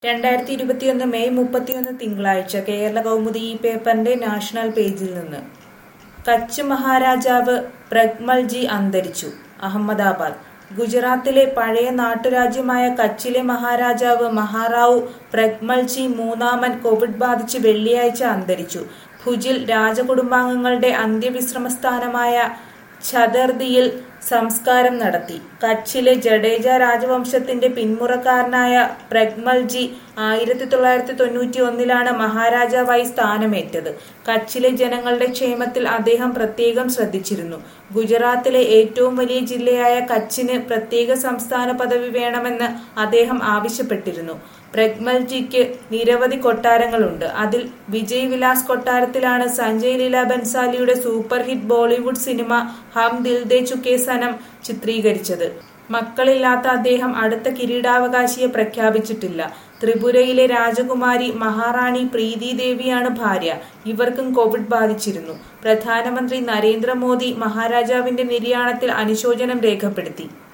2021 May 31 തിങ്കളാഴ്ച കേരള കൗമുദി ഈ പേപ്പറിന്റെ നാഷണൽ പേജിൽ നിന്ന് കച്ച് മഹാരാജാവ് പ്രഗ്മൽജി അന്തരിച്ചു. അഹമ്മദാബാദ്. ഗുജറാത്തിലെ പഴയ നാട്ടുരാജ്യമായ കച്ചിലെ മഹാരാജാവ് മഹാറാവു പ്രഗ്മൽജി മൂന്നാമൻ കോവിഡ് ബാധിച്ച് വെള്ളിയാഴ്ച അന്തരിച്ചു. ഭുജിൽ രാജകുടുംബാംഗങ്ങളുടെ അന്ത്യവിശ്രമസ്ഥാനമായ ഛതർദിയിൽ സംസ്കാരം നടത്തി. കച്ചിലെ ജഡേജ രാജവംശത്തിന്റെ പിന്മുറക്കാരനായ പ്രഗ്മൽജി 1991 മഹാരാജാവായി സ്ഥാനമേറ്റത്. കച്ചിലെ ജനങ്ങളുടെ ക്ഷേമത്തിൽ അദ്ദേഹം പ്രത്യേകം ശ്രദ്ധിച്ചിരുന്നു. ഗുജറാത്തിലെ ഏറ്റവും വലിയ ജില്ലയായ കച്ചിന് പ്രത്യേക സംസ്ഥാന പദവി വേണമെന്ന് അദ്ദേഹം ആവശ്യപ്പെട്ടിരുന്നു. പ്രഗ്മൽജിക്ക് നിരവധി കൊട്ടാരങ്ങളുണ്ട്. അതിൽ വിജയ് വിലാസ് കൊട്ടാരത്തിലാണ് സഞ്ജയ് ലീല ബൻസാലിയുടെ super hit Bollywood cinema Hum Dil De Chuke Sanam ചിത്രീകരിച്ചത്. മക്കളില്ലാത്ത അദ്ദേഹം അടുത്ത കിരീടാവകാശിയെ പ്രഖ്യാപിച്ചിട്ടില്ല. ത്രിപുരയിലെ രാജകുമാരി മഹാറാണി പ്രീതി ദേവിയാണ് ഭാര്യ. ഇവർക്കും കോവിഡ് ബാധിച്ചിരുന്നു. പ്രധാനമന്ത്രി നരേന്ദ്രമോദി മഹാരാജാവിന്റെ നിര്യാണത്തിൽ അനുശോചനം രേഖപ്പെടുത്തി.